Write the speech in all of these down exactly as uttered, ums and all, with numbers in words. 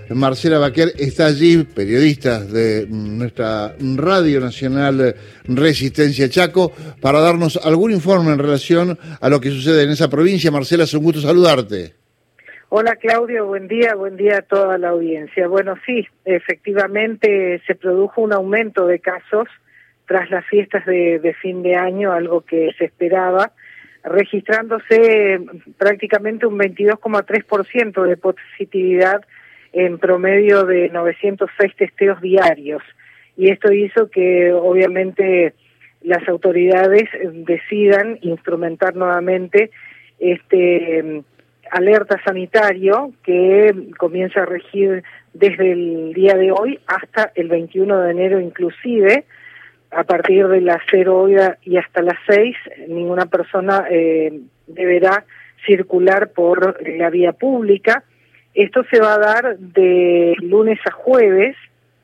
Marcela Baquer está allí, periodista de nuestra Radio Nacional Resistencia Chaco, para darnos algún informe en relación a lo que sucede en esa provincia. Marcela, es un gusto saludarte. Hola Claudio, buen día, buen día a toda la audiencia. Bueno, sí, efectivamente se produjo un aumento de casos tras las fiestas de, de fin de año, algo que se esperaba, registrándose prácticamente un veintidós coma tres por ciento de positividad en promedio de novecientos seis testeos diarios. Y esto hizo que obviamente las autoridades decidan instrumentar nuevamente este alerta sanitario que comienza a regir desde el día de hoy hasta el veintiuno de enero inclusive. A partir de las cero hora y hasta las seis, ninguna persona eh, deberá circular por la vía pública. Esto se va a dar de lunes a jueves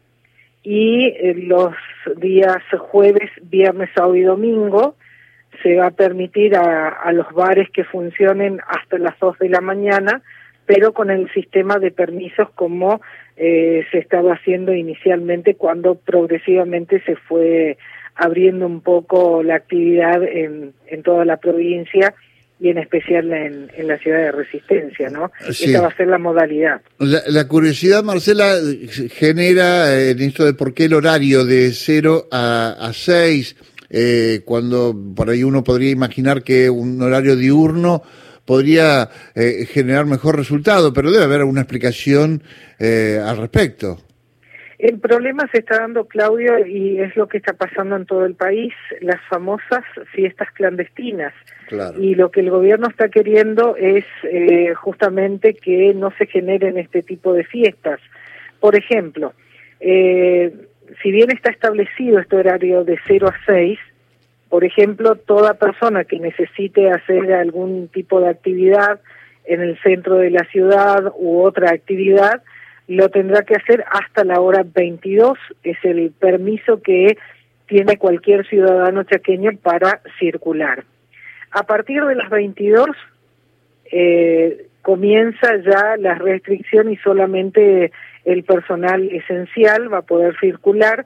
y eh, los días jueves, viernes, sábado y domingo se va a permitir a, a los bares que funcionen hasta las dos de la mañana, pero con el sistema de permisos como eh, se estaba haciendo inicialmente cuando progresivamente se fue abriendo un poco la actividad en, en toda la provincia y en especial en, en la ciudad de Resistencia, ¿no? Sí. Esta va a ser la modalidad. La, la curiosidad, Marcela, genera eh, en esto de por qué el horario de cero a seis, eh, cuando por ahí uno podría imaginar que un horario diurno podría eh, generar mejor resultado, pero debe haber alguna explicación eh, al respecto. El problema se está dando, Claudio, y es lo que está pasando en todo el país, las famosas fiestas clandestinas. Claro. Y lo que el gobierno está queriendo es eh, justamente que no se generen este tipo de fiestas. Por ejemplo, eh, si bien está establecido este horario de cero a seis, por ejemplo, toda persona que necesite hacer algún tipo de actividad en el centro de la ciudad u otra actividad, lo tendrá que hacer hasta la hora veintidós, es el permiso que tiene cualquier ciudadano chaqueño para circular. A partir de las veintidós eh, comienza ya la restricción y solamente el personal esencial va a poder circular.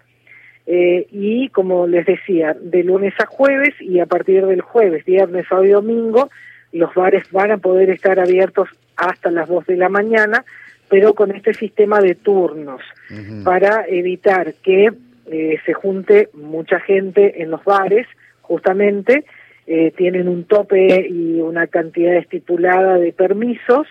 Eh, y como les decía, de lunes a jueves y a partir del jueves, viernes, sábado y domingo, los bares van a poder estar abiertos hasta las dos de la mañana, pero con este sistema de turnos, uh-huh. para evitar que eh, se junte mucha gente en los bares. Justamente eh, tienen un tope y una cantidad estipulada de permisos,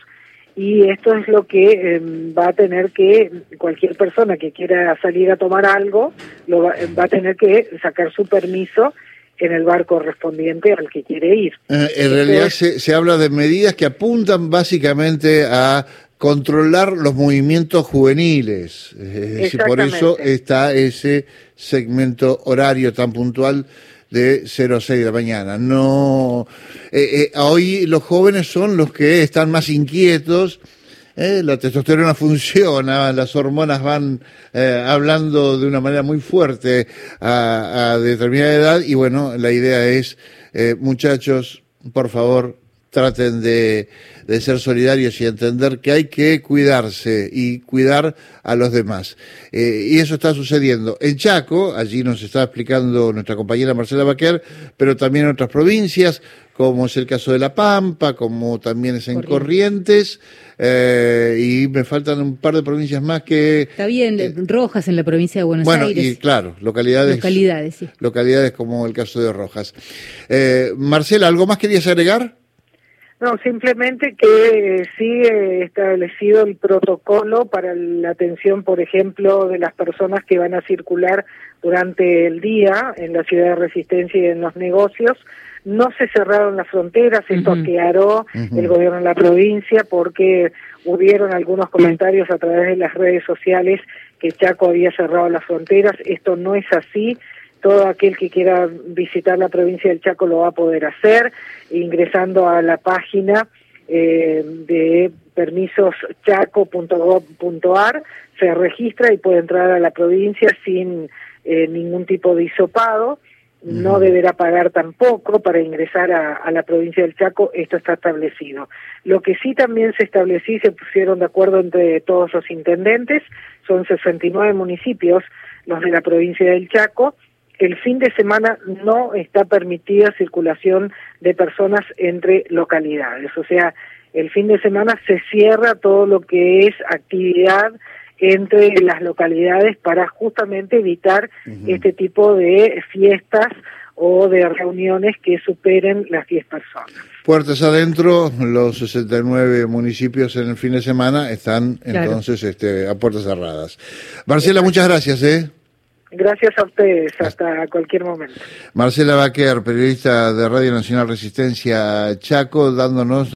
y esto es lo que eh, va a tener que, cualquier persona que quiera salir a tomar algo, lo va, va a tener que sacar su permiso en el bar correspondiente al que quiere ir. Eh, en realidad se, se habla de medidas que apuntan básicamente a controlar los movimientos juveniles. Es decir, por eso está ese segmento horario tan puntual de cero a seis de la mañana. No, eh, eh, hoy los jóvenes son los que están más inquietos, eh, la testosterona funciona, las hormonas van eh, hablando de una manera muy fuerte a, a determinada edad, y bueno, la idea es, eh, muchachos, por favor, traten de, de ser solidarios y entender que hay que cuidarse y cuidar a los demás. Eh, y eso está sucediendo en Chaco, allí nos está explicando nuestra compañera Marcela Baquer, pero también en otras provincias, como es el caso de La Pampa, como también es en Corrientes, eh, y me faltan un par de provincias más que... Está bien, eh, Rojas en la provincia de Buenos bueno, Aires. Bueno, y claro, localidades, localidades, sí. localidades como el caso de Rojas. Eh, Marcela, ¿algo más querías agregar? No, simplemente que eh, sigue establecido el protocolo para la atención, por ejemplo, de las personas que van a circular durante el día en la ciudad de Resistencia y en los negocios. No se cerraron las fronteras, esto uh-huh. aclaró uh-huh. el gobierno de la provincia, porque hubieron algunos comentarios a través de las redes sociales que Chaco había cerrado las fronteras. Esto no es así. Todo aquel que quiera visitar la provincia del Chaco lo va a poder hacer ingresando a la página eh, de permisos chaco punto gov punto ar, se registra y puede entrar a la provincia sin eh, ningún tipo de hisopado. no deberá pagar tampoco para ingresar a, a la provincia del Chaco, esto está establecido. Lo que sí también se estableció y se pusieron de acuerdo entre todos los intendentes, son sesenta y nueve municipios los de la provincia del Chaco. El fin de semana no está permitida circulación de personas entre localidades, o sea, el fin de semana se cierra todo lo que es actividad entre las localidades para justamente evitar uh-huh. este tipo de fiestas o de reuniones que superen las diez personas. Puertas adentro, los sesenta y nueve municipios en el fin de semana están claro. entonces este, a puertas cerradas. Marcela, muchas gracias, ¿eh? Gracias a ustedes, hasta cualquier momento. Marcela Baquer, periodista de Radio Nacional Resistencia Chaco, dándonos